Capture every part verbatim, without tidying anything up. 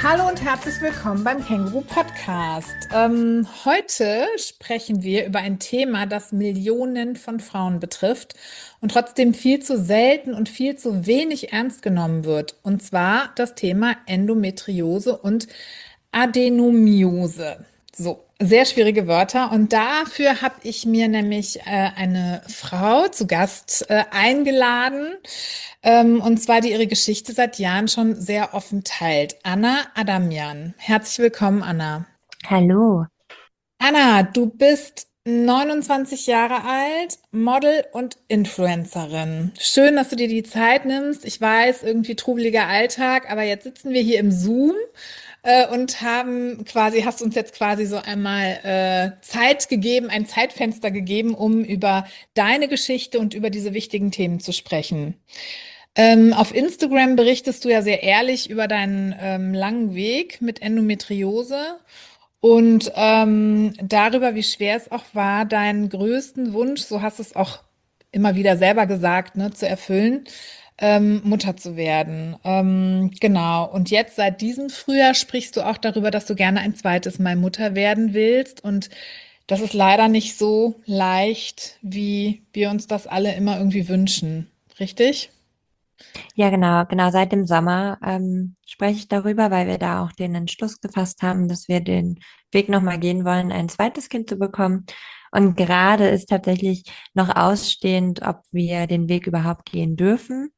Hallo und herzlich willkommen beim Känguru Podcast. Ähm, heute sprechen wir über ein Thema, das Millionen von Frauen betrifft und trotzdem viel zu selten und viel zu wenig ernst genommen wird. Und zwar das Thema Endometriose und Adenomiose. So, sehr schwierige Wörter. Und dafür habe ich mir nämlich äh, eine Frau zu Gast äh, eingeladen. Ähm, und zwar, die ihre Geschichte seit Jahren schon sehr offen teilt. Anna Adamian. Herzlich willkommen, Anna. Hallo. Anna, du bist neunundzwanzig Jahre alt, Model und Influencerin. Schön, dass du dir die Zeit nimmst. Ich weiß, irgendwie trubeliger Alltag, aber jetzt sitzen wir hier im Zoom äh, und haben quasi, hast uns jetzt quasi so einmal äh, Zeit gegeben, ein Zeitfenster gegeben, um über deine Geschichte und über diese wichtigen Themen zu sprechen. Ähm, auf Instagram berichtest du ja sehr ehrlich über deinen ähm, langen Weg mit Endometriose und ähm, darüber, wie schwer es auch war, deinen größten Wunsch, so hast du es auch immer wieder selber gesagt, ne, zu erfüllen, ähm, Mutter zu werden. Ähm, genau. Und jetzt seit diesem Frühjahr sprichst du auch darüber, dass du gerne ein zweites Mal Mutter werden willst. Und das ist leider nicht so leicht, wie wir uns das alle immer irgendwie wünschen. Richtig? Ja, genau, genau. Seit dem Sommer ähm, spreche ich darüber, weil wir da auch den Entschluss gefasst haben, dass wir den Weg nochmal gehen wollen, ein zweites Kind zu bekommen. Und gerade ist tatsächlich noch ausstehend, ob wir den Weg überhaupt gehen dürfen.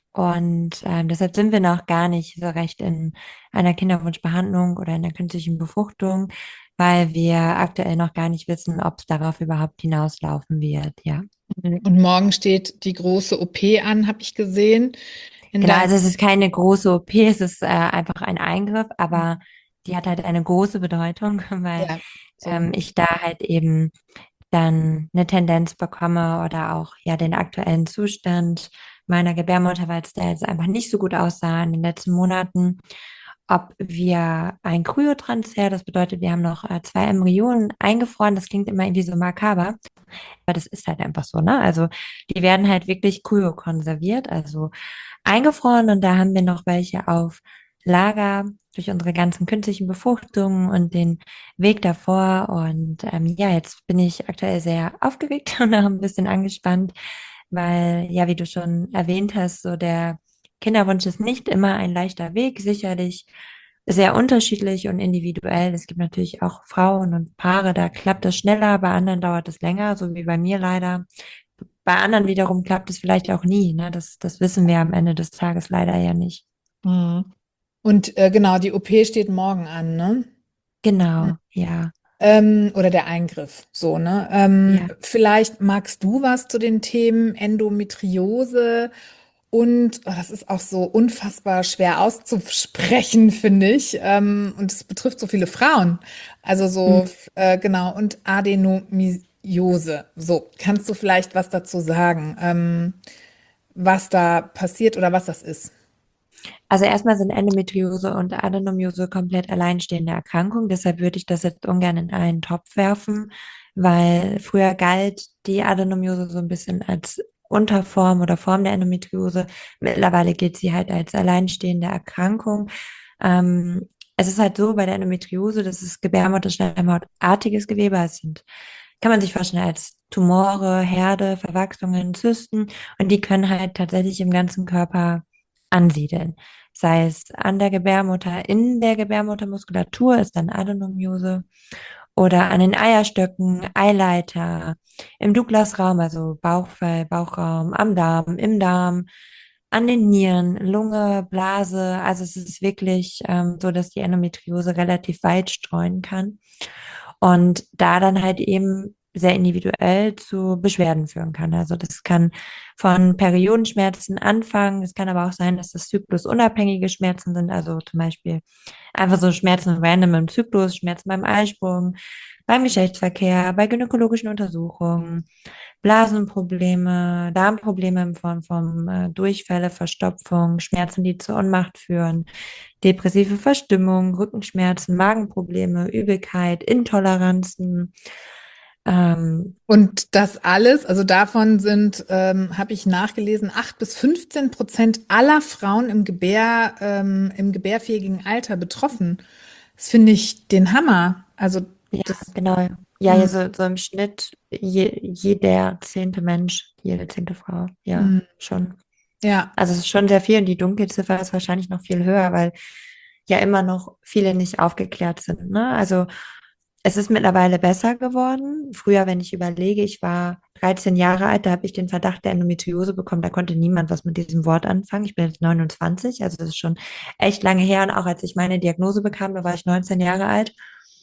Und ähm, deshalb sind wir noch gar nicht so recht in einer Kinderwunschbehandlung oder in der künstlichen Befruchtung, weil wir aktuell noch gar nicht wissen, ob es darauf überhaupt hinauslaufen wird. Ja. Und morgen steht die große O P an, habe ich gesehen. In Genau, deinem, also es ist keine große O P, es ist äh, einfach ein Eingriff, aber die hat halt eine große Bedeutung, weil ja, so. ähm, ich da halt eben dann eine Tendenz bekomme oder auch ja den aktuellen Zustand meiner Gebärmutter, weil es da jetzt einfach nicht so gut aussah in den letzten Monaten, ob wir ein Kryotransfer, das bedeutet, wir haben noch äh, zwei Embryonen eingefroren, das klingt immer irgendwie so makaber, aber das ist halt einfach so, ne? Also die werden halt wirklich kryokonserviert, also eingefroren und da haben wir noch welche auf Lager durch unsere ganzen künstlichen Befruchtungen und den Weg davor. Und ähm, ja, jetzt bin ich aktuell sehr aufgeregt und auch ein bisschen angespannt, weil, ja, wie du schon erwähnt hast, so der Kinderwunsch ist nicht immer ein leichter Weg, sicherlich sehr unterschiedlich und individuell. Es gibt natürlich auch Frauen und Paare, da klappt das schneller, bei anderen dauert es länger, so wie bei mir leider. Bei anderen wiederum klappt es vielleicht auch nie, ne? Das, das wissen wir am Ende des Tages leider ja nicht. Mhm. Und äh, genau, die O P steht morgen an, ne? Genau, ja, Ähm, oder der Eingriff, so, ne? Ähm, ja. vielleicht magst du was zu den Themen Endometriose und oh, das ist auch so unfassbar schwer auszusprechen, finde ich. Ähm, und es betrifft so viele Frauen. Also so, Mhm. äh, genau, und Adenomiose. So, kannst du vielleicht was dazu sagen, ähm, was da passiert oder was das ist? Also erstmal sind Endometriose und Adenomiose komplett alleinstehende Erkrankungen. Deshalb würde ich das jetzt ungern in einen Topf werfen, weil früher galt die Adenomiose so ein bisschen als Unterform oder Form der Endometriose. Mittlerweile gilt sie halt als alleinstehende Erkrankung. Ähm, Es ist halt so bei der Endometriose, das ist Gebärmutterschleimhautartiges Gewebe. Es sind, kann man sich vorstellen, als Tumore, Herde, Verwachsungen, Zysten und die können halt tatsächlich im ganzen Körper ansiedeln. Sei es an der Gebärmutter, in der Gebärmuttermuskulatur ist dann Adenomiose oder an den Eierstöcken, Eileiter, im Douglasraum, also Bauchfell, Bauchraum, am Darm, im Darm, an den Nieren, Lunge, Blase. Also es ist wirklich ähm, so, dass die Endometriose relativ weit streuen kann und da dann halt eben sehr individuell zu Beschwerden führen kann. Also das kann von Periodenschmerzen anfangen. Es kann aber auch sein, dass das zyklusunabhängige Schmerzen sind, also zum Beispiel einfach so Schmerzen random im Zyklus, Schmerzen beim Eisprung, beim Geschlechtsverkehr, bei gynäkologischen Untersuchungen, Blasenprobleme, Darmprobleme in Form von äh, Durchfälle, Verstopfung, Schmerzen, die zur Ohnmacht führen, depressive Verstimmung, Rückenschmerzen, Magenprobleme, Übelkeit, Intoleranzen, Ähm, Und das alles, also davon sind, ähm, habe ich nachgelesen, acht bis fünfzehn Prozent aller Frauen im Gebär, ähm, im gebärfähigen Alter betroffen. Das finde ich den Hammer. Also ja, das, genau. Ja, ja, mm, so, so im Schnitt je, jeder zehnte Mensch, jede zehnte Frau. Ja, mm, schon. ja, Also es ist schon sehr viel und die Dunkelziffer ist wahrscheinlich noch viel höher, weil ja immer noch viele nicht aufgeklärt sind. Ne? Also es ist mittlerweile besser geworden. Früher, wenn ich überlege, ich war dreizehn Jahre alt, da habe ich den Verdacht der Endometriose bekommen. Da konnte niemand was mit diesem Wort anfangen. Ich bin jetzt neunundzwanzig, also das ist schon echt lange her. Und auch als ich meine Diagnose bekam, da war ich neunzehn Jahre alt.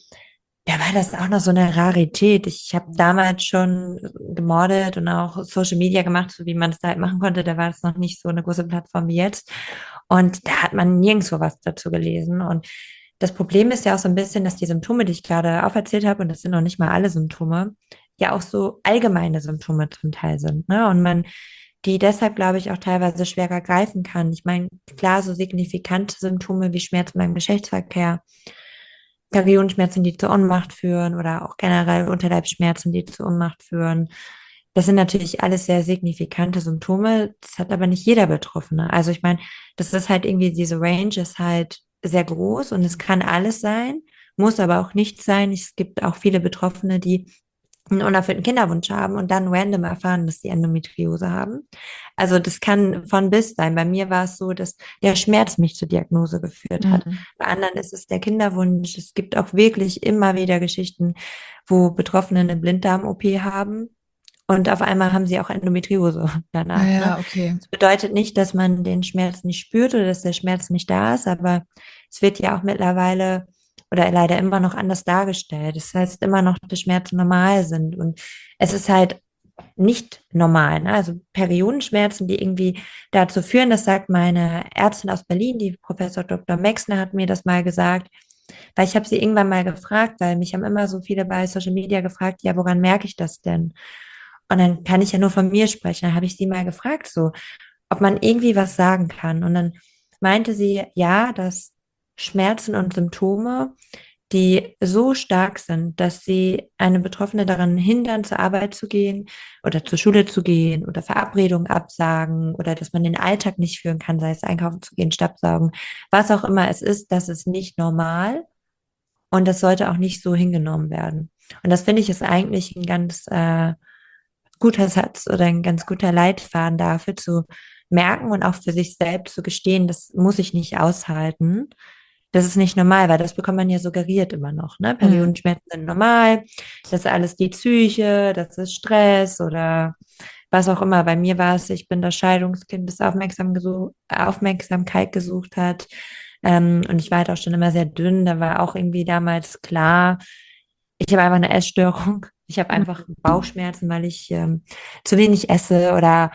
Da war das auch noch so eine Rarität. Ich habe damals schon gemodelt und auch Social Media gemacht, so wie man es da halt machen konnte. Da war es noch nicht so eine große Plattform wie jetzt. Und da hat man nirgendwo was dazu gelesen. Und das Problem ist ja auch so ein bisschen, dass die Symptome, die ich gerade auferzählt habe, und das sind noch nicht mal alle Symptome, ja auch so allgemeine Symptome zum Teil sind. Ne? Und man die deshalb, glaube ich, auch teilweise schwerer greifen kann. Ich meine, klar, so signifikante Symptome wie Schmerzen beim Geschlechtsverkehr, Periodenschmerzen, die zur Ohnmacht führen oder auch generell Unterleibsschmerzen, die zur Ohnmacht führen. Das sind natürlich alles sehr signifikante Symptome. Das hat aber nicht jeder Betroffene. Also ich meine, das ist halt irgendwie, diese Range ist halt sehr groß und es kann alles sein, muss aber auch nicht sein. Es gibt auch viele Betroffene, die einen unerfüllten Kinderwunsch haben und dann random erfahren, dass sie Endometriose haben. Also das kann von bis sein. Bei mir war es so, dass der Schmerz mich zur Diagnose geführt hat. mm, Bei anderen ist es der Kinderwunsch. Es gibt auch wirklich immer wieder Geschichten, wo Betroffene eine Blinddarm-O P haben und auf einmal haben sie auch Endometriose ja, danach. Ne? ja, okay. Das bedeutet nicht, dass man den Schmerz nicht spürt oder dass der Schmerz nicht da ist, aber es wird ja auch mittlerweile oder leider immer noch anders dargestellt. Das heißt immer noch, dass Schmerzen normal sind. Und es ist halt nicht normal. Ne? Also Periodenschmerzen, die irgendwie dazu führen, das sagt meine Ärztin aus Berlin, die Professor Doktor Mexner hat mir das mal gesagt, weil ich habe sie irgendwann mal gefragt, weil mich haben immer so viele bei Social Media gefragt, ja, woran merke ich das denn? Und dann kann ich ja nur von mir sprechen. Dann habe ich sie mal gefragt, so, ob man irgendwie was sagen kann. Und dann meinte sie, ja, dass Schmerzen und Symptome, die so stark sind, dass sie eine Betroffene daran hindern, zur Arbeit zu gehen oder zur Schule zu gehen oder Verabredungen absagen oder dass man den Alltag nicht führen kann, sei es einkaufen zu gehen, Staubsaugen, was auch immer es ist, das ist nicht normal und das sollte auch nicht so hingenommen werden. Und das finde ich ist eigentlich ein ganz äh, guter Satz oder ein ganz guter Leitfaden dafür zu merken und auch für sich selbst zu gestehen, das muss ich nicht aushalten. Das ist nicht normal, weil das bekommt man ja suggeriert immer noch. Ne? Mm. Periodenschmerzen sind normal, das ist alles die Psyche, das ist Stress oder was auch immer. Bei mir war es, ich bin das Scheidungskind, das aufmerksam gesucht, Aufmerksamkeit gesucht hat. Ähm, und ich war halt auch schon immer sehr dünn. Da war auch irgendwie damals klar, ich habe einfach eine Essstörung. Ich habe einfach Bauchschmerzen, weil ich ähm, zu wenig esse oder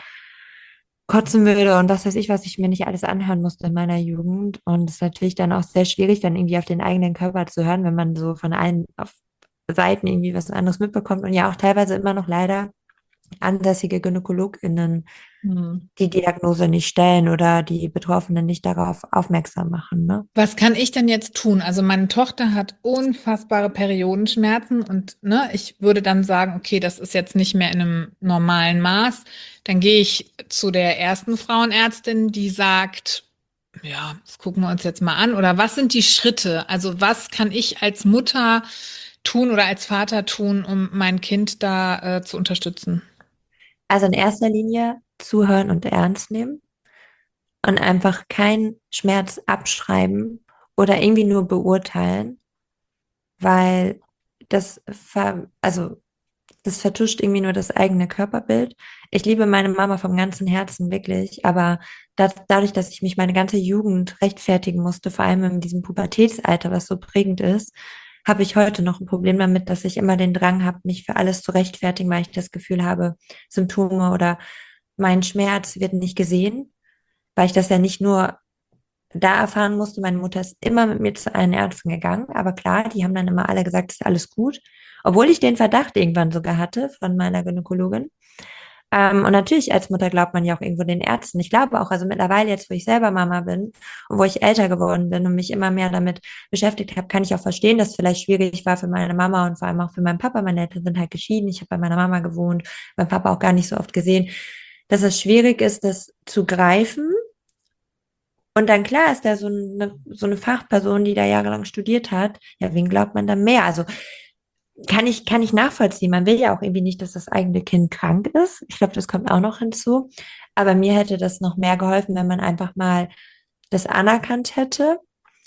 kotzen würde und was weiß ich, was ich mir nicht alles anhören musste in meiner Jugend. Und es ist natürlich dann auch sehr schwierig, dann irgendwie auf den eigenen Körper zu hören, wenn man so von allen auf Seiten irgendwie was anderes mitbekommt und ja auch teilweise immer noch leider ansässige GynäkologInnen Mm. die Diagnose nicht stellen oder die Betroffenen nicht darauf aufmerksam machen, ne? Was kann ich denn jetzt tun? Also meine Tochter hat unfassbare Periodenschmerzen und ne, ich würde dann sagen, okay, das ist jetzt nicht mehr in einem normalen Maß. Dann gehe ich zu der ersten Frauenärztin, die sagt, ja, das gucken wir uns jetzt mal an. Oder was sind die Schritte? Also was kann ich als Mutter tun oder als Vater tun, um mein Kind da äh, zu unterstützen? Also in erster Linie zuhören und ernst nehmen und einfach keinen Schmerz abschreiben oder irgendwie nur beurteilen, weil das ver also das vertuscht irgendwie nur das eigene Körperbild. Ich liebe meine Mama vom ganzen Herzen wirklich, aber das, dadurch, dass ich mich meine ganze Jugend rechtfertigen musste, vor allem in diesem Pubertätsalter, was so prägend ist, habe ich heute noch ein Problem damit, dass ich immer den Drang habe, mich für alles zu rechtfertigen, weil ich das Gefühl habe, Symptome oder mein Schmerz wird nicht gesehen, weil ich das ja nicht nur da erfahren musste, meine Mutter ist immer mit mir zu allen Ärzten gegangen, aber klar, die haben dann immer alle gesagt, es ist alles gut, obwohl ich den Verdacht irgendwann sogar hatte von meiner Gynäkologin. Ähm, und natürlich als Mutter glaubt man ja auch irgendwo den Ärzten. Ich glaube auch, also mittlerweile jetzt, wo ich selber Mama bin und wo ich älter geworden bin und mich immer mehr damit beschäftigt habe, kann ich auch verstehen, dass es vielleicht schwierig war für meine Mama und vor allem auch für meinen Papa. Meine Eltern sind halt geschieden. Ich habe bei meiner Mama gewohnt, mein Papa auch gar nicht so oft gesehen, dass es schwierig ist, das zu greifen. Und dann klar ist da so eine, so eine Fachperson, die da jahrelang studiert hat. Ja, wen glaubt man dann mehr? Also kann ich, kann ich nachvollziehen. Man will ja auch irgendwie nicht, dass das eigene Kind krank ist. Ich glaube, das kommt auch noch hinzu. Aber mir hätte das noch mehr geholfen, wenn man einfach mal das anerkannt hätte.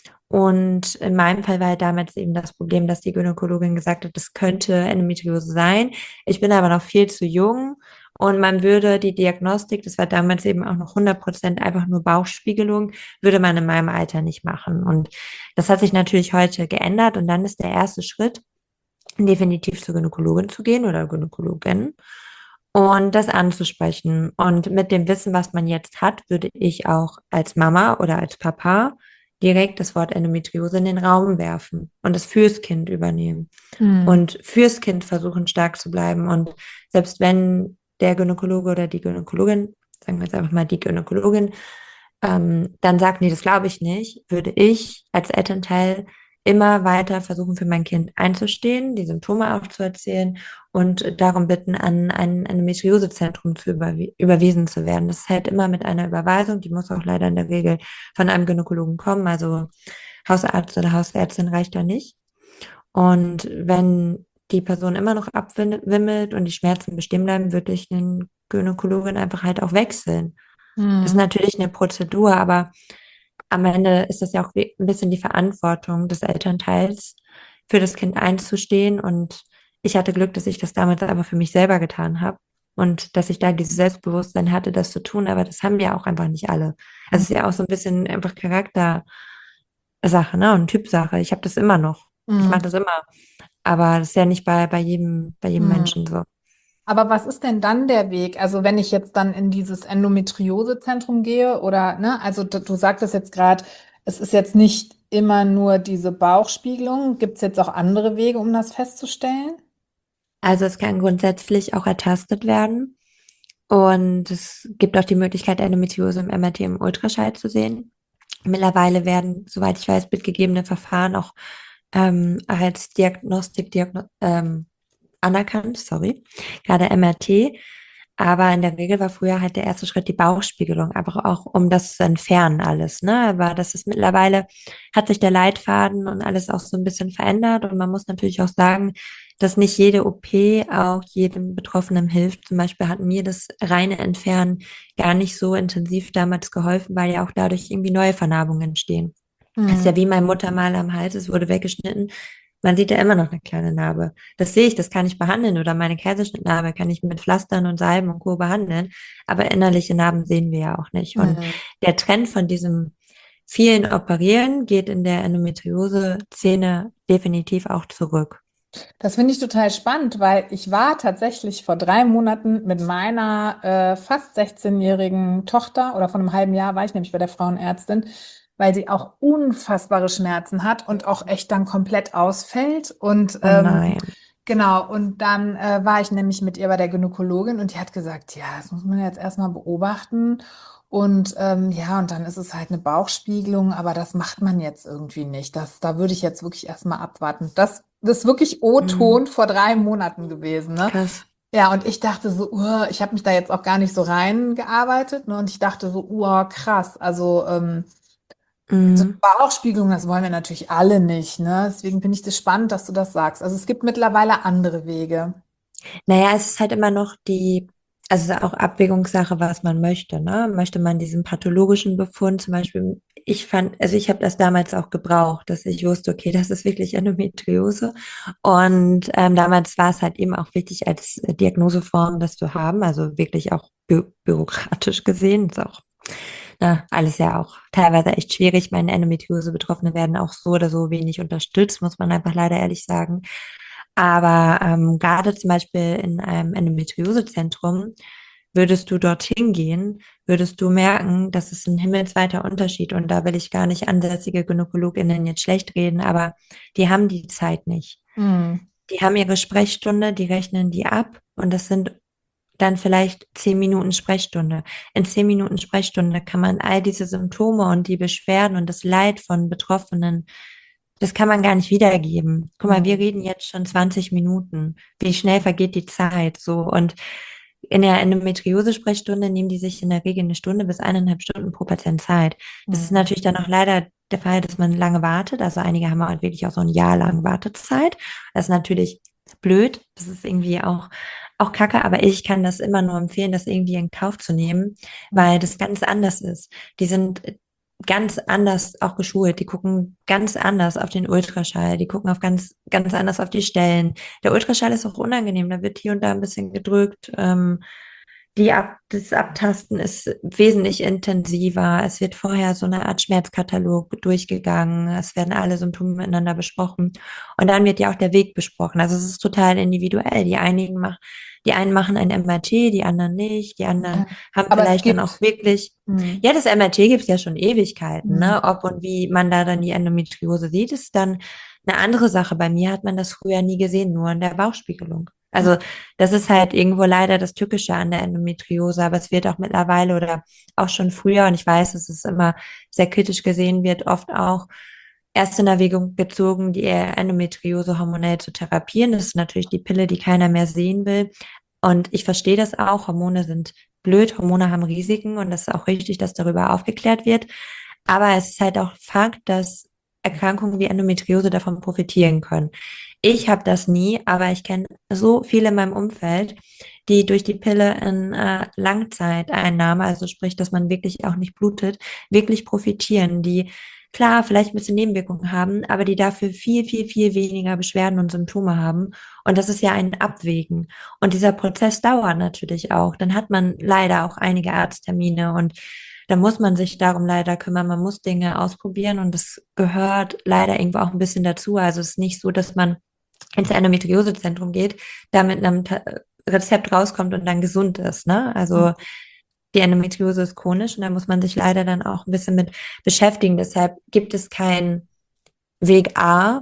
Und in meinem Fall war halt damals eben das Problem, dass die Gynäkologin gesagt hat, das könnte Endometriose sein. Ich bin aber noch viel zu jung und man würde die Diagnostik, das war damals eben auch noch hundert Prozent einfach nur Bauchspiegelung, würde man in meinem Alter nicht machen. Und das hat sich natürlich heute geändert und dann ist der erste Schritt, definitiv zur Gynäkologin zu gehen oder Gynäkologin und das anzusprechen. Und mit dem Wissen, was man jetzt hat, würde ich auch als Mama oder als Papa direkt das Wort Endometriose in den Raum werfen und es fürs Kind übernehmen Hm. und fürs Kind versuchen, stark zu bleiben. Und selbst wenn der Gynäkologe oder die Gynäkologin, sagen wir jetzt einfach mal die Gynäkologin, ähm, dann sagt, nee, das glaube ich nicht, würde ich als Elternteil immer weiter versuchen, für mein Kind einzustehen, die Symptome aufzuerzählen und darum bitten, an ein Endometriosezentrum zu überwi überwiesen zu werden. Das ist halt immer mit einer Überweisung, die muss auch leider in der Regel von einem Gynäkologen kommen, also Hausarzt oder Hausärztin reicht da nicht. Und wenn die Person immer noch abwimmelt und die Schmerzen bestehen bleiben, würde ich den Gynäkologin einfach halt auch wechseln. Das ist Hm. natürlich eine Prozedur, aber am Ende ist das ja auch ein bisschen die Verantwortung des Elternteils, für das Kind einzustehen. Und ich hatte Glück, dass ich das damals aber für mich selber getan habe und dass ich da dieses Selbstbewusstsein hatte, das zu tun. Aber das haben ja auch einfach nicht alle. Also es ist ja auch so ein bisschen einfach Charaktersache, ne? Und Typsache. Ich habe das immer noch. Ich Hm. mache das immer. Aber das ist ja nicht bei, bei jedem, bei jedem Hm. Menschen so. Aber was ist denn dann der Weg? Also wenn ich jetzt dann in dieses Endometriosezentrum gehe oder, ne, also du, du sagtest jetzt gerade, es ist jetzt nicht immer nur diese Bauchspiegelung. Gibt es jetzt auch andere Wege, um das festzustellen? Also es kann grundsätzlich auch ertastet werden. Und es gibt auch die Möglichkeit, Endometriose im M R T im Ultraschall zu sehen. Mittlerweile werden, soweit ich weiß, bildgegebene Verfahren auch ähm, als Diagnostik diagno ähm, anerkannt, sorry, gerade M R T. Aber in der Regel war früher halt der erste Schritt die Bauchspiegelung, einfach auch um das zu entfernen alles, ne? Aber das ist mittlerweile, hat sich der Leitfaden und alles auch so ein bisschen verändert und man muss natürlich auch sagen, dass nicht jede O P auch jedem Betroffenen hilft. Zum Beispiel hat mir das reine Entfernen gar nicht so intensiv damals geholfen, weil ja auch dadurch irgendwie neue Vernarbungen entstehen. Das ist Hm. ja wie meine Mutter mal am Hals, es wurde weggeschnitten. Man sieht ja immer noch eine kleine Narbe. Das sehe ich, das kann ich behandeln. Oder meine Kaiserschnittnarbe kann ich mit Pflastern und Salben und Co. behandeln. Aber innerliche Narben sehen wir ja auch nicht. Und Hm. der Trend von diesem vielen Operieren geht in der Endometriose-Szene definitiv auch zurück. Das finde ich total spannend, weil ich war tatsächlich vor drei Monaten mit meiner äh, fast sechzehn-jährigen Tochter oder von einem halben Jahr war ich nämlich bei der Frauenärztin, weil sie auch unfassbare Schmerzen hat und auch echt dann komplett ausfällt. Und Oh ähm, nein, genau, und dann äh, war ich nämlich mit ihr bei der Gynäkologin und die hat gesagt, ja, das muss man jetzt erstmal beobachten. Und ähm, ja, und dann ist es halt eine Bauchspiegelung, aber das macht man jetzt irgendwie nicht. Das, da würde ich jetzt wirklich erstmal abwarten. Das, das ist wirklich mm, O-Ton vor drei Monaten gewesen, ne? krass. Ja, und ich dachte so, uh, ich habe mich da jetzt auch gar nicht so reingearbeitet, ne? Und ich dachte so, uh, krass. Also ähm, so Mm. Bauchspiegelung, das wollen wir natürlich alle nicht, ne? Deswegen finde ich das spannend, dass du das sagst. Also es gibt mittlerweile andere Wege. Naja, es ist halt immer noch die, also es ist auch Abwägungssache, was man möchte, ne? Möchte man diesen pathologischen Befund zum Beispiel, ich fand, also ich habe das damals auch gebraucht, dass ich wusste, okay, das ist wirklich Endometriose. Und ähm, damals war es halt eben auch wichtig, als Diagnoseform das zu haben, also wirklich auch bü bürokratisch gesehen, ist auch na, alles ja auch teilweise echt schwierig. Meine Endometriose-Betroffene werden auch so oder so wenig unterstützt, muss man einfach leider ehrlich sagen. Aber ähm, gerade zum Beispiel in einem Endometriosezentrum, würdest du dorthin gehen, würdest du merken, das ist ein himmelsweiter Unterschied. Und da will ich gar nicht ansässige GynäkologInnen jetzt schlecht reden, aber die haben die Zeit nicht. Hm. Die haben ihre Sprechstunde, die rechnen die ab und das sind dann vielleicht zehn Minuten Sprechstunde. In zehn Minuten Sprechstunde kann man all diese Symptome und die Beschwerden und das Leid von Betroffenen, das kann man gar nicht wiedergeben. Guck mal, wir Mhm. reden jetzt schon zwanzig Minuten. Wie schnell vergeht die Zeit? So, und in der Endometriose-Sprechstunde nehmen die sich in der Regel eine Stunde bis eineinhalb Stunden pro Patient Zeit. Das ist Mhm. natürlich dann auch leider der Fall, dass man lange wartet. Also einige haben halt wirklich auch so ein Jahr lang Wartezeit. Das ist natürlich blöd. Das ist irgendwie auch, auch kacke, aber ich kann das immer nur empfehlen, das irgendwie in Kauf zu nehmen, weil das ganz anders ist. Die sind ganz anders auch geschult. Die gucken ganz anders auf den Ultraschall. Die gucken auf ganz, ganz anders auf die Stellen. Der Ultraschall ist auch unangenehm. Da wird hier und da ein bisschen gedrückt. Ähm, die Ab das Abtasten ist wesentlich intensiver. Es wird vorher so eine Art Schmerzkatalog durchgegangen. Es werden alle Symptome miteinander besprochen. Und dann wird ja auch der Weg besprochen. Also es ist total individuell. Die einigen machen, die einen machen ein M R T, die anderen nicht. Die anderen Okay. haben Aber es vielleicht dann auch gibt, wirklich, mhm. ja, das M R T gibt es ja schon Ewigkeiten, ne? Mhm. Ob und wie man da dann die Endometriose sieht, ist dann eine andere Sache. Bei mir hat man das früher nie gesehen, nur in der Bauchspiegelung. Also das ist halt irgendwo leider das Tückische an der Endometriose, aber es wird auch mittlerweile oder auch schon früher, und ich weiß, dass es immer sehr kritisch gesehen wird, oft auch erst in Erwägung gezogen, die Endometriose hormonell zu therapieren. Das ist natürlich die Pille, die keiner mehr sehen will. Und ich verstehe das auch. Hormone sind blöd, Hormone haben Risiken und das ist auch richtig, dass darüber aufgeklärt wird. Aber es ist halt auch Fakt, dass Erkrankungen wie Endometriose davon profitieren können. Ich habe das nie, aber ich kenne so viele in meinem Umfeld, die durch die Pille in äh, Langzeiteinnahme, also sprich, dass man wirklich auch nicht blutet, wirklich profitieren, die klar vielleicht ein bisschen Nebenwirkungen haben, aber die dafür viel, viel, viel weniger Beschwerden und Symptome haben. Und das ist ja ein Abwägen. Und dieser Prozess dauert natürlich auch. Dann hat man leider auch einige Arzttermine und da muss man sich darum leider kümmern. Man muss Dinge ausprobieren und das gehört leider irgendwo auch ein bisschen dazu. Also es ist nicht so, dass man ins Endometriosezentrum geht, da mit einem Ta- Rezept rauskommt und dann gesund ist, ne? Also die Endometriose ist chronisch und da muss man sich leider dann auch ein bisschen mit beschäftigen. Deshalb gibt es keinen Weg A,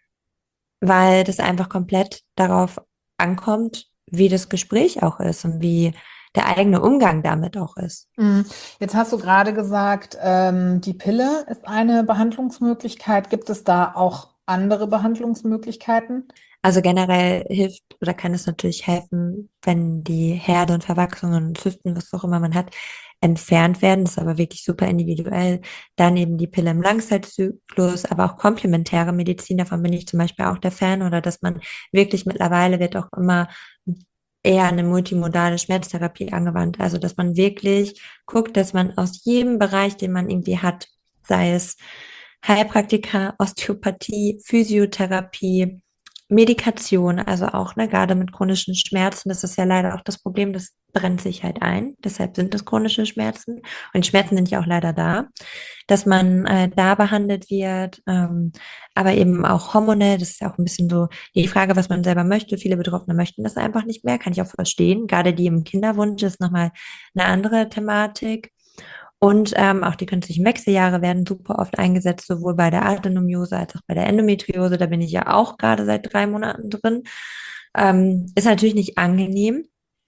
weil das einfach komplett darauf ankommt, wie das Gespräch auch ist und wie der eigene Umgang damit auch ist. Mhm. Jetzt hast du gerade gesagt, ähm, die Pille ist eine Behandlungsmöglichkeit. Gibt es da auch andere Behandlungsmöglichkeiten? Also generell hilft oder kann es natürlich helfen, wenn die Herde und Verwachsungen und Zysten, was auch immer man hat, entfernt werden. Das ist aber wirklich super individuell. Dann eben die Pille im Langzeitzyklus, aber auch komplementäre Medizin. Davon bin ich zum Beispiel auch der Fan. Oder dass man wirklich mittlerweile wird auch immer eher eine multimodale Schmerztherapie angewandt. Also dass man wirklich guckt, dass man aus jedem Bereich, den man irgendwie hat, sei es Heilpraktika, Osteopathie, Physiotherapie, Medikation, also auch, ne, gerade mit chronischen Schmerzen, das ist ja leider auch das Problem, das brennt sich halt ein. Deshalb sind es chronische Schmerzen. Und Schmerzen sind ja auch leider da, dass man äh, da behandelt wird, ähm, aber eben auch hormonell, das ist ja auch ein bisschen so die Frage, was man selber möchte. Viele Betroffene möchten das einfach nicht mehr, kann ich auch verstehen. Gerade die im Kinderwunsch ist nochmal eine andere Thematik. Und ähm, auch die künstlichen Wechseljahre werden super oft eingesetzt, sowohl bei der Adenomiose als auch bei der Endometriose. Da bin ich ja auch gerade seit drei Monaten drin. Ähm, ist natürlich nicht angenehm,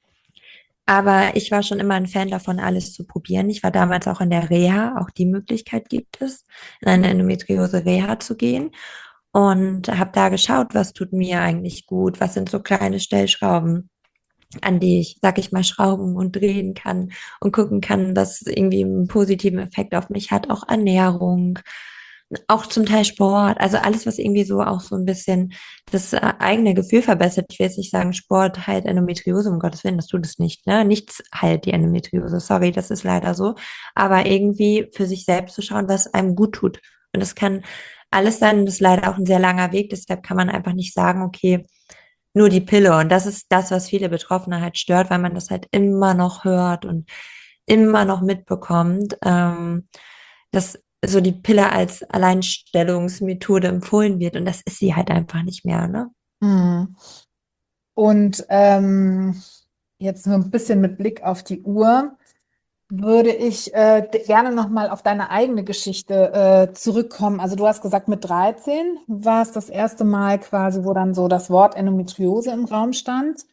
aber ich war schon immer ein Fan davon, alles zu probieren. Ich war damals auch in der Reha, auch die Möglichkeit gibt es, in eine Endometriose-Reha zu gehen und habe da geschaut, was tut mir eigentlich gut, was sind so kleine Stellschrauben, an die ich, sag ich mal, schrauben und drehen kann und gucken kann, was irgendwie einen positiven Effekt auf mich hat. Auch Ernährung, auch zum Teil Sport, also alles, was irgendwie so auch so ein bisschen das äh, eigene Gefühl verbessert. Ich will jetzt nicht sagen, Sport heilt Endometriose, um Gottes Willen, das tut es nicht, ne? Nichts heilt die Endometriose, sorry, das ist leider so. Aber irgendwie für sich selbst zu schauen, was einem gut tut. Und das kann alles sein, das ist leider auch ein sehr langer Weg, deshalb kann man einfach nicht sagen, okay, nur die Pille. Und das ist das, was viele Betroffene halt stört, weil man das halt immer noch hört und immer noch mitbekommt, ähm, dass so die Pille als Alleinstellungsmethode empfohlen wird. Und das ist sie halt einfach nicht mehr, ne? Mhm. Und ähm, jetzt so ein bisschen mit Blick auf die Uhr würde ich äh, d- gerne nochmal auf deine eigene Geschichte äh, zurückkommen. Also du hast gesagt, mit dreizehn war es das erste Mal quasi, wo dann so das Wort Endometriose im Raum stand.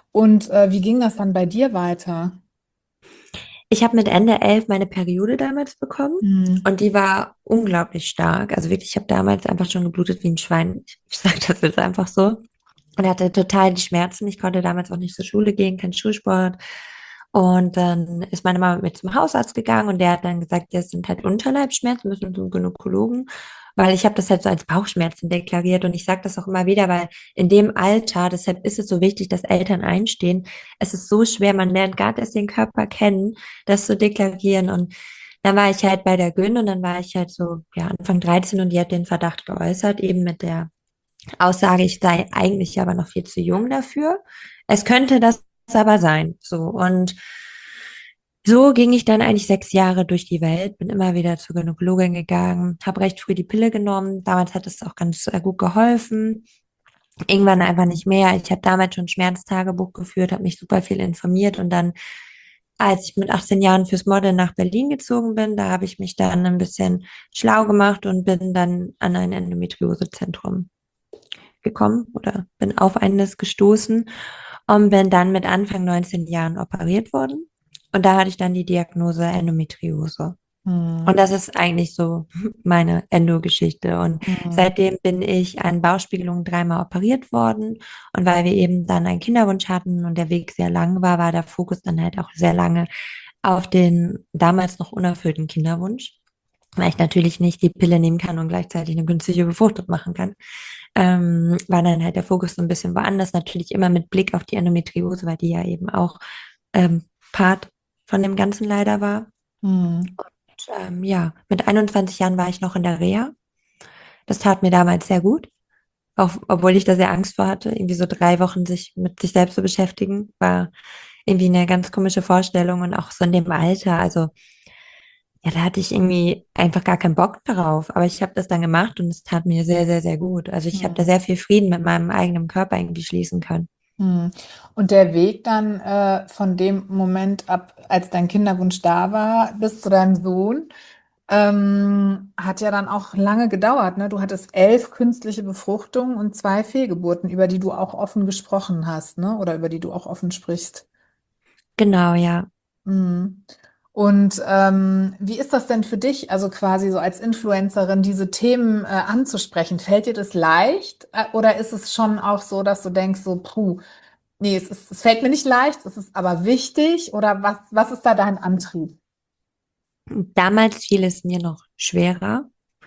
Und äh, wie ging das dann bei dir weiter? Ich habe mit Ende elf meine Periode damals bekommen Hm. und die war unglaublich stark. Also wirklich, ich habe damals einfach schon geblutet wie ein Schwein. Ich sage das jetzt einfach so. Und hatte total die Schmerzen. Ich konnte damals auch nicht zur Schule gehen, kein Schulsport. Und dann ist meine Mama mit mir zum Hausarzt gegangen und der hat dann gesagt, das sind halt Unterleibsschmerzen, müssen zum Gynäkologen, weil ich habe das halt so als Bauchschmerzen deklariert und ich sage das auch immer wieder, weil in dem Alter, deshalb ist es so wichtig, dass Eltern einstehen. Es ist so schwer, man lernt gerade erst den Körper kennen, das zu deklarieren und dann war ich halt bei der Gyn und dann war ich halt so, ja, Anfang dreizehn und die hat den Verdacht geäußert, eben mit der Aussage, ich sei eigentlich aber noch viel zu jung dafür. Es könnte das aber sein. So. Und so ging ich dann eigentlich sechs Jahre durch die Welt, bin immer wieder zur Gynäkologin gegangen, habe recht früh die Pille genommen. Damals hat es auch ganz äh, gut geholfen. Irgendwann einfach nicht mehr. Ich habe damals schon Schmerztagebuch geführt, habe mich super viel informiert und dann, als ich mit achtzehn Jahren fürs Modeln nach Berlin gezogen bin, da habe ich mich dann ein bisschen schlau gemacht und bin dann an ein Endometriosezentrum gekommen oder bin auf eines gestoßen und bin dann mit Anfang neunzehn Jahren operiert worden. Und da hatte ich dann die Diagnose Endometriose. Und Hm. das ist eigentlich so meine Endo-Geschichte. Und Hm. seitdem bin ich an Bauchspiegelung dreimal operiert worden. Und weil wir eben dann einen Kinderwunsch hatten und der Weg sehr lang war, war der Fokus dann halt auch sehr lange auf den damals noch unerfüllten Kinderwunsch, weil ich natürlich nicht die Pille nehmen kann und gleichzeitig eine günstige Befruchtung machen kann, ähm, war dann halt der Fokus so ein bisschen woanders, natürlich immer mit Blick auf die Endometriose, weil die ja eben auch ähm, Part von dem Ganzen leider war. Hm. Und, ähm, ja, mit einundzwanzig Jahren war ich noch in der Reha. Das tat mir damals sehr gut, auch obwohl ich da sehr Angst vor hatte, irgendwie so drei Wochen sich mit sich selbst zu beschäftigen, war irgendwie eine ganz komische Vorstellung und auch so in dem Alter, also ja, da hatte ich irgendwie einfach gar keinen Bock darauf. Aber ich habe das dann gemacht und es tat mir sehr, sehr, sehr gut. Also ich habe da Hm. sehr viel Frieden mit meinem eigenen Körper irgendwie schließen können. Hm. Und der Weg dann äh, von dem Moment ab, als dein Kinderwunsch da war, bis zu deinem Sohn, ähm, hat ja dann auch lange gedauert, ne? Du hattest elf künstliche Befruchtungen und zwei Fehlgeburten, über die du auch offen gesprochen hast, ne? Oder über die du auch offen sprichst. Genau, ja. Mhm. Und ähm, wie ist das denn für dich, also quasi so als Influencerin, diese Themen äh, anzusprechen? Fällt dir das leicht? Äh, oder ist es schon auch so, dass du denkst, so, puh, nee, es ist, es fällt mir nicht leicht, es ist aber wichtig? Oder was, was ist da dein Antrieb? Damals fiel es mir noch schwerer,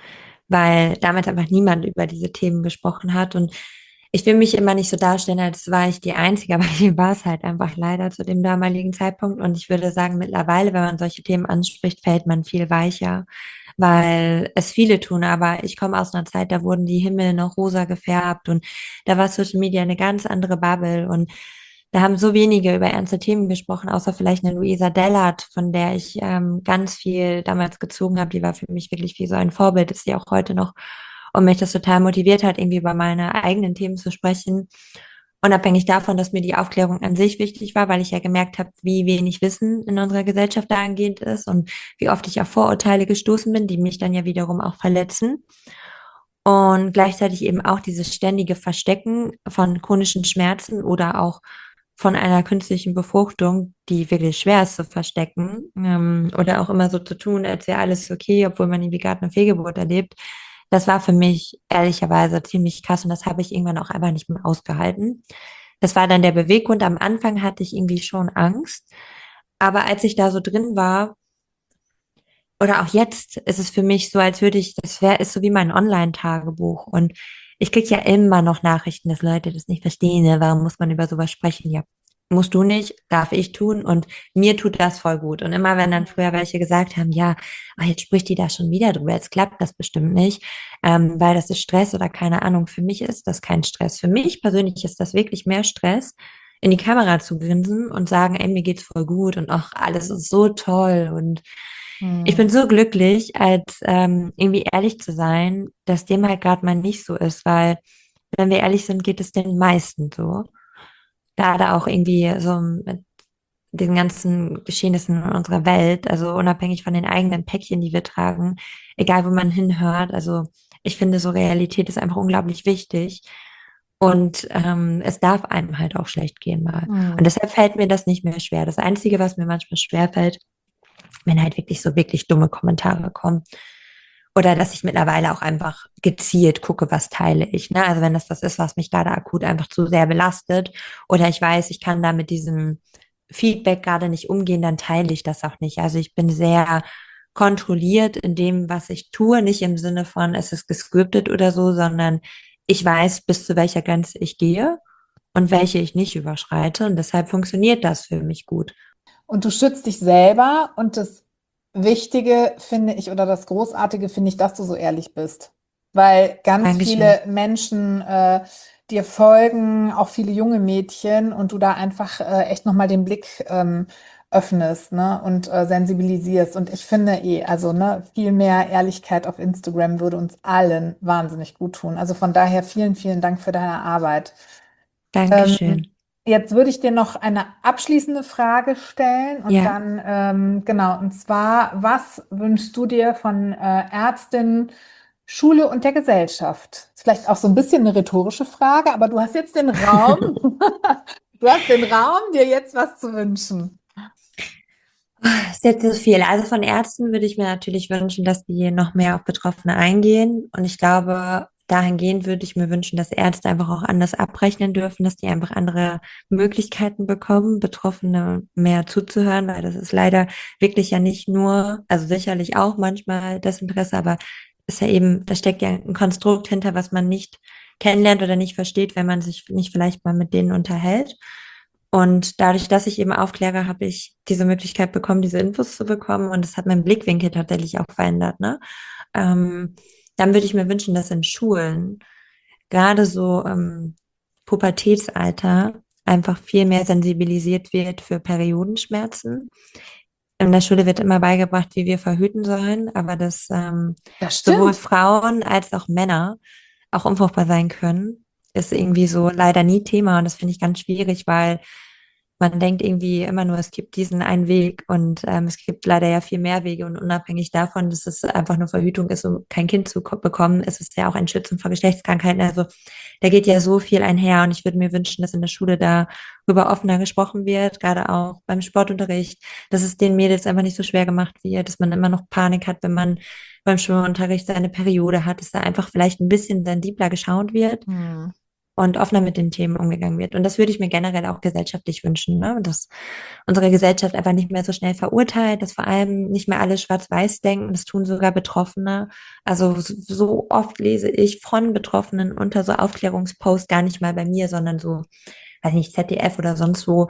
weil damals einfach niemand über diese Themen gesprochen hat. Und ich will mich immer nicht so darstellen, als war ich die Einzige, aber ich war es halt einfach leider zu dem damaligen Zeitpunkt. Und ich würde sagen, mittlerweile, wenn man solche Themen anspricht, fällt man viel weicher, weil es viele tun. Aber ich komme aus einer Zeit, da wurden die Himmel noch rosa gefärbt und da war Social Media eine ganz andere Bubble. Und da haben so wenige über ernste Themen gesprochen, außer vielleicht eine Luisa Dellert, von der ich ähm, ganz viel damals gezogen habe. Die war für mich wirklich wie so ein Vorbild, ist sie auch heute noch. Und mich das total motiviert hat, irgendwie über meine eigenen Themen zu sprechen. Unabhängig davon, dass mir die Aufklärung an sich wichtig war, weil ich ja gemerkt habe, wie wenig Wissen in unserer Gesellschaft dahingehend ist und wie oft ich auf Vorurteile gestoßen bin, die mich dann ja wiederum auch verletzen. Und gleichzeitig eben auch dieses ständige Verstecken von chronischen Schmerzen oder auch von einer künstlichen Befruchtung, die wirklich schwer ist zu verstecken, ähm, oder auch immer so zu tun, als wäre alles okay, obwohl man irgendwie gerade eine Fehlgeburt erlebt. Das war für mich ehrlicherweise ziemlich krass und das habe ich irgendwann auch einfach nicht mehr ausgehalten. Das war dann der Beweggrund. Am Anfang hatte ich irgendwie schon Angst, aber als ich da so drin war, oder auch jetzt ist es für mich so, als würde ich, das wäre, ist so wie mein Online-Tagebuch. Und ich kriege ja immer noch Nachrichten, dass Leute das nicht verstehen. Ne? Warum muss man über sowas sprechen? Ja, musst du nicht, darf ich tun. Und mir tut das voll gut. Und immer wenn dann früher welche gesagt haben, ja, ah, jetzt spricht die da schon wieder drüber, jetzt klappt das bestimmt nicht, ähm, weil das ist Stress oder keine Ahnung. Für mich ist das kein Stress. Für mich persönlich ist das wirklich mehr Stress, in die Kamera zu grinsen und sagen, ey, mir geht's voll gut und auch alles ist so toll und ich Hm. bin so glücklich, als ähm, irgendwie ehrlich zu sein, dass dem halt gerade mal nicht so ist, weil, wenn wir ehrlich sind, geht es den meisten so. Gerade auch irgendwie so mit diesen ganzen Geschehnissen in unserer Welt, also unabhängig von den eigenen Päckchen, die wir tragen, egal wo man hinhört. Also ich finde, so Realität ist einfach unglaublich wichtig. Und ähm, es darf einem halt auch schlecht gehen mal. Und Hm. deshalb fällt mir das nicht mehr schwer. Das Einzige, was mir manchmal schwer fällt, wenn halt wirklich so wirklich dumme Kommentare kommen. Oder dass ich mittlerweile auch einfach gezielt gucke, was teile ich. Ne? Also wenn das was ist, was mich gerade akut einfach zu sehr belastet oder ich weiß, ich kann da mit diesem Feedback gerade nicht umgehen, dann teile ich das auch nicht. Also ich bin sehr kontrolliert in dem, was ich tue, nicht im Sinne von, es ist gescriptet oder so, sondern ich weiß, bis zu welcher Grenze ich gehe und welche ich nicht überschreite. Und deshalb funktioniert das für mich gut. Und du schützt dich selber und das Wichtige finde ich oder das Großartige finde ich, dass du so ehrlich bist. Weil ganz Dankeschön. viele Menschen äh, dir folgen, auch viele junge Mädchen und du da einfach äh, echt nochmal den Blick ähm, öffnest, ne, und äh, sensibilisierst. Und ich finde eh, also ne, viel mehr Ehrlichkeit auf Instagram würde uns allen wahnsinnig gut tun. Also von daher vielen, vielen Dank für deine Arbeit. Ähm, Dankeschön. Jetzt würde ich dir noch eine abschließende Frage stellen und Ja. dann, ähm, genau, und zwar, was wünschst du dir von äh, Ärztinnen, Schule und der Gesellschaft? Ist vielleicht auch so ein bisschen eine rhetorische Frage, aber du hast jetzt den Raum, du hast den Raum, dir jetzt was zu wünschen. Das ist jetzt so viel. Also von Ärzten würde ich mir natürlich wünschen, dass die noch mehr auf Betroffene eingehen. Und ich glaube, dahingehend würde ich mir wünschen, dass Ärzte einfach auch anders abrechnen dürfen, dass die einfach andere Möglichkeiten bekommen, Betroffene mehr zuzuhören, weil das ist leider wirklich ja nicht nur, also sicherlich auch manchmal das Interesse, aber ist ja eben, da steckt ja ein Konstrukt hinter, was man nicht kennenlernt oder nicht versteht, wenn man sich nicht vielleicht mal mit denen unterhält. Und dadurch, dass ich eben aufkläre, habe ich diese Möglichkeit bekommen, diese Infos zu bekommen. Und das hat meinen Blickwinkel tatsächlich auch verändert, ne? Ähm, Dann würde ich mir wünschen, dass in Schulen gerade so ähm, Pubertätsalter einfach viel mehr sensibilisiert wird für Periodenschmerzen. In der Schule wird immer beigebracht, wie wir verhüten sollen, aber dass ähm, Das sowohl stimmt. Frauen als auch Männer auch unfruchtbar sein können, ist irgendwie so leider nie Thema. Und das finde ich ganz schwierig, weil man denkt irgendwie immer nur, es gibt diesen einen Weg und ähm, es gibt leider ja viel mehr Wege und unabhängig davon, dass es einfach nur Verhütung ist, um kein Kind zu ko- bekommen, ist es ja auch ein Schützen vor Geschlechtskrankheiten. Also da geht ja so viel einher und ich würde mir wünschen, dass in der Schule darüber offener gesprochen wird, gerade auch beim Sportunterricht, dass es den Mädels einfach nicht so schwer gemacht wird, dass man immer noch Panik hat, wenn man beim Schwimmunterricht seine Periode hat, dass da einfach vielleicht ein bisschen sensibler geschaut wird Hm. und offener mit den Themen umgegangen wird. Und das würde ich mir generell auch gesellschaftlich wünschen, ne? Dass unsere Gesellschaft einfach nicht mehr so schnell verurteilt, dass vor allem nicht mehr alle schwarz-weiß denken, das tun sogar Betroffene. Also so so oft lese ich von Betroffenen unter so Aufklärungsposts gar nicht mal bei mir, sondern so, weiß nicht, Z D F oder sonst wo,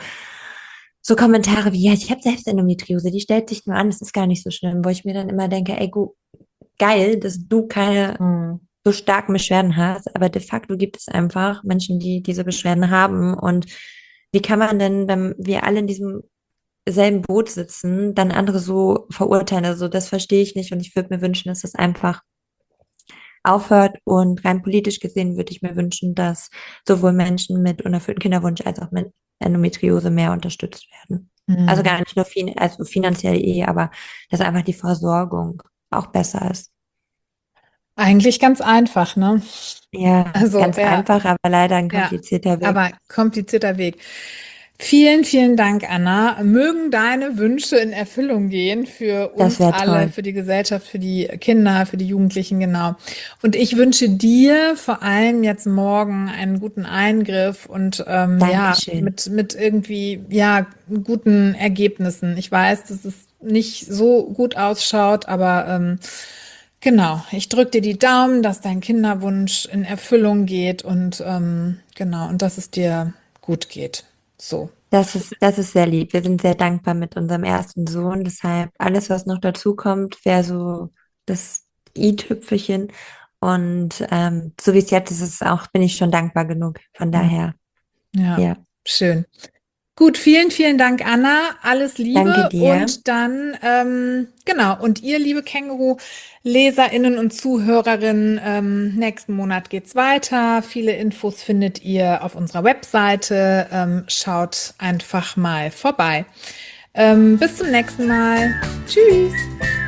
so Kommentare wie, ja, ich habe selbst Endometriose, die stellt sich nur an, das ist gar nicht so schlimm, wo ich mir dann immer denke, ey, gu geil, dass du keine Hm. so starken Beschwerden hast, aber de facto gibt es einfach Menschen, die diese Beschwerden haben. Und wie kann man denn, wenn wir alle in diesem selben Boot sitzen, dann andere so verurteilen? Also das verstehe ich nicht und ich würde mir wünschen, dass das einfach aufhört. Und rein politisch gesehen würde ich mir wünschen, dass sowohl Menschen mit unerfülltem Kinderwunsch als auch mit Endometriose mehr unterstützt werden. Also Hm. gar nicht nur fin also finanziell eh, aber dass einfach die Versorgung auch besser ist. Eigentlich ganz einfach, ne? Ja, Also, ganz ja, einfach, aber leider ein ja, komplizierter Weg. aber komplizierter Weg. Vielen, vielen Dank, Anna. Mögen deine Wünsche in Erfüllung gehen für Das uns wäre alle, toll. für die Gesellschaft, für die Kinder, für die Jugendlichen, genau. Und ich wünsche dir vor allem jetzt morgen einen guten Eingriff und ähm, ja, Dankeschön. mit, mit irgendwie, ja, guten Ergebnissen. Ich weiß, dass es nicht so gut ausschaut, aber ähm, genau, ich drücke dir die Daumen, dass dein Kinderwunsch in Erfüllung geht und ähm, genau, und dass es dir gut geht. So. Das ist, das ist sehr lieb. Wir sind sehr dankbar mit unserem ersten Sohn. Deshalb alles, was noch dazu kommt, wäre so das i-Tüpfelchen. Und ähm, so wie es jetzt ist, ist es auch, bin ich schon dankbar genug. Von Hm. daher, Ja, ja, schön. Gut, vielen, vielen Dank, Anna. Alles danke Liebe dir. und dann, ähm, genau, und ihr, liebe Känguru-LeserInnen und Zuhörerinnen, ähm, nächsten Monat geht's weiter. Viele Infos findet ihr auf unserer Webseite. Ähm, schaut einfach mal vorbei. Ähm, bis zum nächsten Mal. Tschüss.